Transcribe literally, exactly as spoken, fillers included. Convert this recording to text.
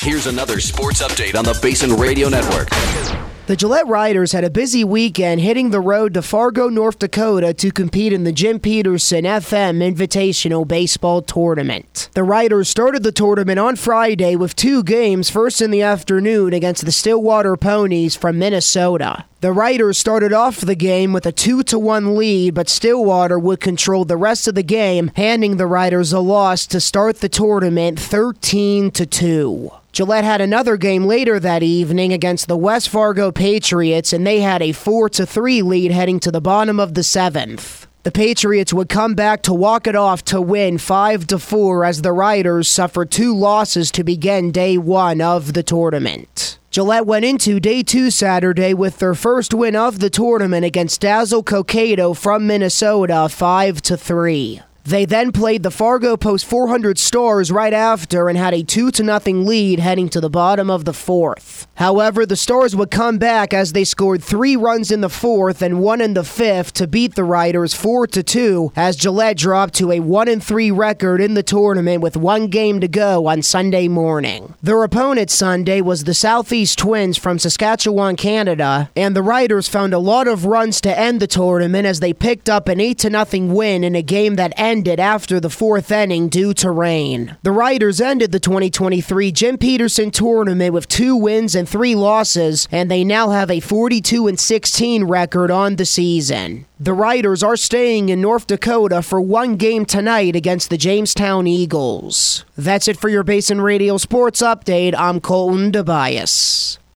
Here's another sports update on the Basin Radio Network. The Gillette Riders had a busy weekend hitting the road to Fargo, North Dakota to compete in the Jim Peterson F M Invitational Baseball Tournament. The Riders started the tournament on Friday with two games, first in the afternoon against the Stillwater Ponies from Minnesota. The Riders started off the game with a two to one lead, but Stillwater would control the rest of the game, handing the Riders a loss to start the tournament thirteen to two. Gillette had another game later that evening against the West Fargo Patriots, and they had a four to three lead heading to the bottom of the seventh. The Patriots would come back to walk it off to win five to four as the Riders suffered two losses to begin day one of the tournament. Gillette went into day two Saturday with their first win of the tournament against Dazzle Cokato from Minnesota, five to three. They then played the Fargo Post four hundred Stars right after and had a two to nothing lead heading to the bottom of the fourth. However, the Stars would come back as they scored three runs in the fourth and one in the fifth to beat the Riders four to two as Gillette dropped to a one and three record in the tournament with one game to go on Sunday morning. Their opponent Sunday was the Southeast Twins from Saskatchewan, Canada, and the Riders found a lot of runs to end the tournament as they picked up an eight to nothing win in a game that ended Ended after the fourth inning due to rain. The Riders ended the twenty twenty-three Jim Peterson tournament with two wins and three losses, and they now have a forty-two and sixteen record on the season. The Riders are staying in North Dakota for one game tonight against the Jamestown Eagles. That's it for your Basin Radio Sports Update. I'm Colton Tobias.